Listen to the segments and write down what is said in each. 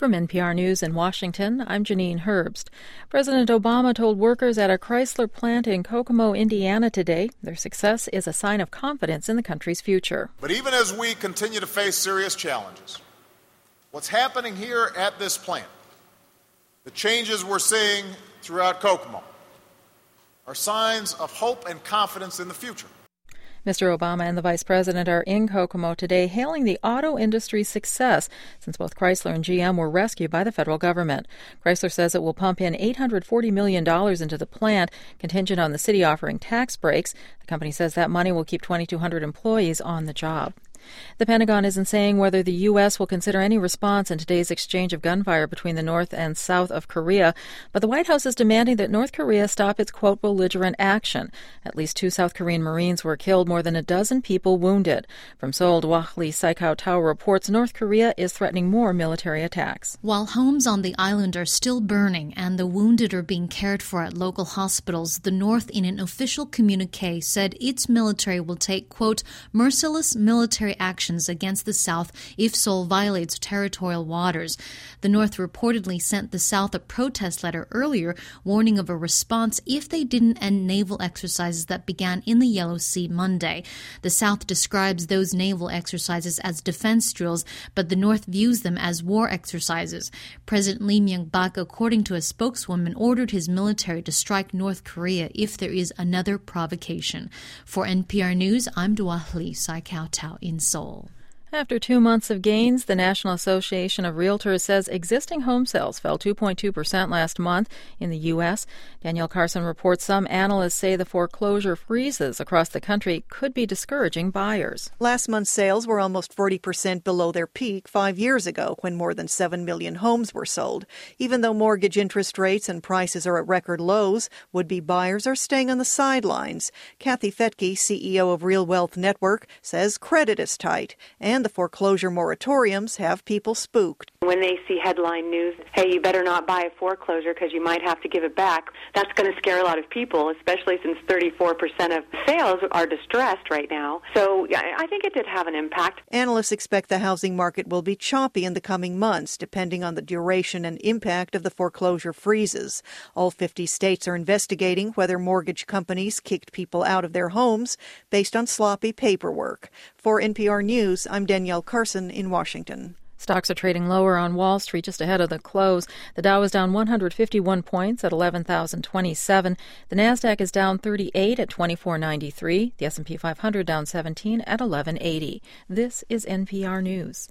From NPR News in Washington, I'm Janine Herbst. President Obama told workers at a Chrysler plant in Kokomo, Indiana today their success is a sign of confidence in the country's future. But even as we continue to face serious challenges, what's happening here at this plant, the changes we're seeing throughout Kokomo, are signs of hope and confidence in the future. Mr. Obama and the Vice President are in Kokomo today hailing the auto industry's success since both Chrysler and GM were rescued by the federal government. Chrysler says it will pump in $840 million into the plant, contingent on the city offering tax breaks. The company says that money will keep 2,200 employees on the job. The Pentagon isn't saying whether the U.S. will consider any response in today's exchange of gunfire between the North and South of Korea, but the White House is demanding that North Korea stop its, quote, belligerent action. At least 2 South Korean Marines were killed, more than a dozen people wounded. From Seoul, Wahli Saikao-Tao reports North Korea is threatening more military attacks. While homes on the island are still burning and the wounded are being cared for at local hospitals, the North, in an official communique, said its military will take, quote, merciless military actions against the South if Seoul violates territorial waters. The North reportedly sent the South a protest letter earlier warning of a response if they didn't end naval exercises that began in the Yellow Sea Monday. The South describes those naval exercises as defense drills, but the North views them as war exercises. President Lee Myung-bak, according to a spokeswoman, ordered his military to strike North Korea if there is another provocation. For NPR News, I'm Wahli Saikao-Tao in Seoul. After 2 months of gains, the National Association of Realtors says existing home sales fell 2.2% last month in the U.S. Danielle Carson reports some analysts say the foreclosure freezes across the country could be discouraging buyers. Last month's sales were almost 40% below their peak 5 years ago, when more than 7 million homes were sold. Even though mortgage interest rates and prices are at record lows, would-be buyers are staying on the sidelines. Kathy Fettke, CEO of Real Wealth Network, says credit is tight, and the foreclosure moratoriums have people spooked. When they see headline news, hey, you better not buy a foreclosure because you might have to give it back, that's going to scare a lot of people, especially since 34% of sales are distressed right now. So I think it did have an impact. Analysts expect the housing market will be choppy in the coming months, depending on the duration and impact of the foreclosure freezes. All 50 states are investigating whether mortgage companies kicked people out of their homes based on sloppy paperwork. For NPR News, I'm Danielle Carson in Washington. Stocks are trading lower on Wall Street just ahead of the close. The Dow is down 151 points at 11,027. The Nasdaq is down 38 at 2493. The S&P 500 down 17 at 1180. This is NPR News.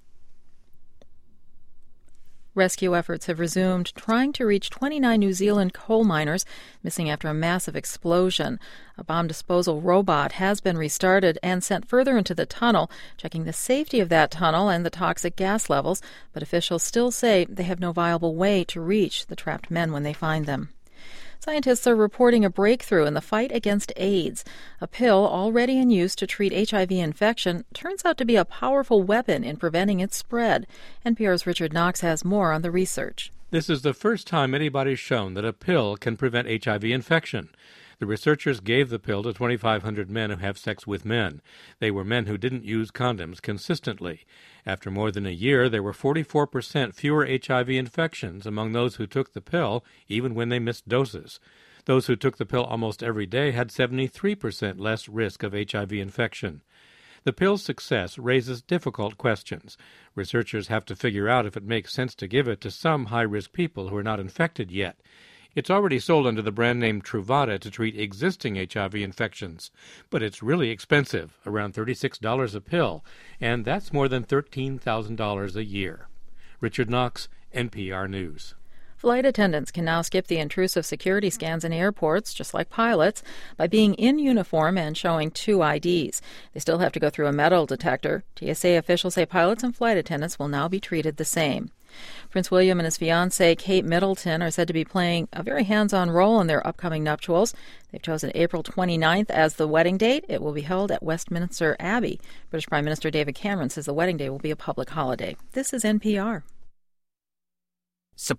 Rescue efforts have resumed, trying to reach 29 New Zealand coal miners missing after a massive explosion. A bomb disposal robot has been restarted and sent further into the tunnel, checking the safety of that tunnel and the toxic gas levels, but officials still say they have no viable way to reach the trapped men when they find them. Scientists are reporting a breakthrough in the fight against AIDS. A pill already in use to treat HIV infection turns out to be a powerful weapon in preventing its spread. NPR's Richard Knox has more on the research. This is the first time anybody's shown that a pill can prevent HIV infection. The researchers gave the pill to 2,500 men who have sex with men. They were men who didn't use condoms consistently. After more than a year, there were 44% fewer HIV infections among those who took the pill, even when they missed doses. Those who took the pill almost every day had 73% less risk of HIV infection. The pill's success raises difficult questions. Researchers have to figure out if it makes sense to give it to some high-risk people who are not infected yet. It's already sold under the brand name Truvada to treat existing HIV infections, but it's really expensive, around $36 a pill, and that's more than $13,000 a year. Richard Knox, NPR News. Flight attendants can now skip the intrusive security scans in airports, just like pilots, by being in uniform and showing 2 IDs. They still have to go through a metal detector. TSA officials say pilots and flight attendants will now be treated the same. Prince William and his fiancée, Kate Middleton, are said to be playing a very hands-on role in their upcoming nuptials. They've chosen April 29th as the wedding date. It will be held at Westminster Abbey. British Prime Minister David Cameron says the wedding day will be a public holiday. This is NPR.